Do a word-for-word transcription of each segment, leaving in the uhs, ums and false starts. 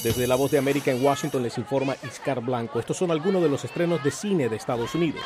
Desde La Voz de América en Washington les informa Iscar Blanco. Estos son algunos de los estrenos de cine de Estados Unidos.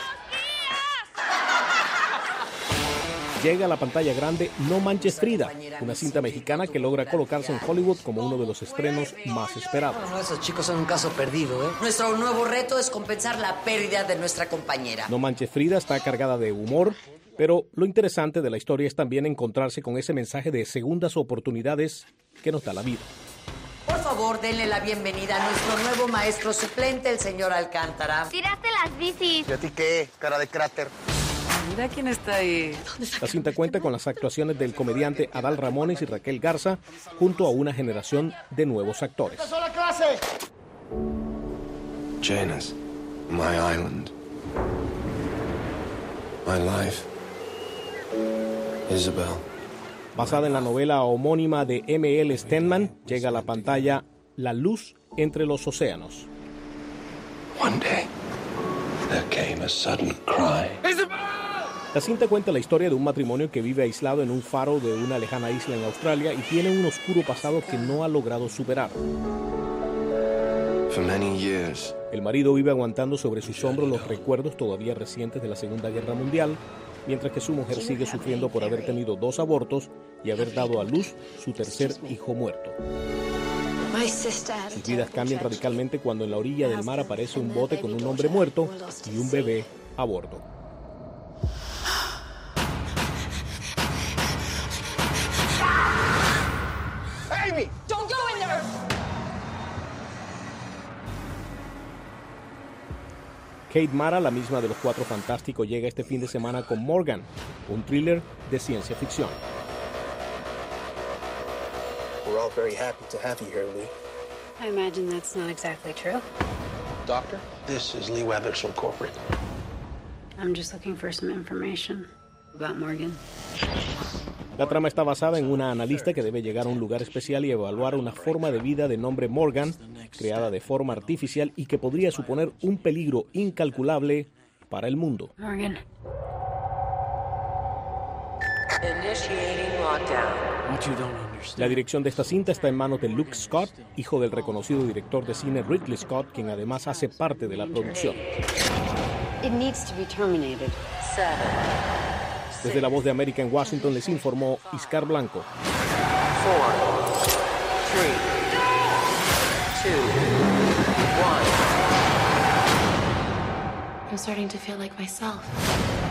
Llega a la pantalla grande No Manches Frida, una cinta mexicana que logra colocarse en Hollywood como uno de los estrenos más esperados. No, no, esos chicos son un caso perdido, ¿eh? Nuestro nuevo reto es compensar la pérdida de nuestra compañera. No Manches Frida está cargada de humor, pero lo interesante de la historia es también encontrarse con ese mensaje de segundas oportunidades que nos da la vida. Por favor, denle la bienvenida a nuestro nuevo maestro suplente, el señor Alcántara. Tiraste las bicis. ¿Y a ti qué, cara de cráter? Mira quién está ahí. La cinta cuenta con las actuaciones del comediante Adal Ramones y Raquel Garza, junto a una generación de nuevos actores. ¡Esta sola clase! Janus, my island, my life, Isabel. Basada en la novela homónima de M L Steinman, llega a la pantalla La luz entre los océanos. One day, there came a sudden cry. La cinta cuenta la historia de un matrimonio que vive aislado en un faro de una lejana isla en Australia y tiene un oscuro pasado que no ha logrado superar. For many years, El marido vive aguantando sobre sus hombros los recuerdos todavía recientes de la Segunda Guerra Mundial, mientras que su mujer sigue sufriendo por haber tenido dos abortos y haber dado a luz su tercer hijo muerto. Sus vidas cambian radicalmente cuando en la orilla del mar aparece un bote con un hombre muerto y un bebé a bordo. ¡Amy! Don't go in there! Kate Mara, la misma de los Cuatro Fantásticos, llega este fin de semana con Morgan, un thriller de ciencia ficción. We're all very happy to have you here, Lee. I imagine that's not exactly true. Doctor, this is Lee Weathers from corporate. I'm just looking for some information about Morgan. La trama está basada en una analista que debe llegar a un lugar especial y evaluar una forma de vida de nombre Morgan, creada de forma artificial y que podría suponer un peligro incalculable para el mundo. Morgan. Initiating lockdown. what you don't understand. La dirección de esta cinta está en manos de Luke Scott, hijo del reconocido director de cine Ridley Scott, quien además hace parte de la producción. It needs to be terminated. Desde La Voz de América en Washington les informó Iscar Blanco. Four, three, two, one. I'm starting to feel like myself.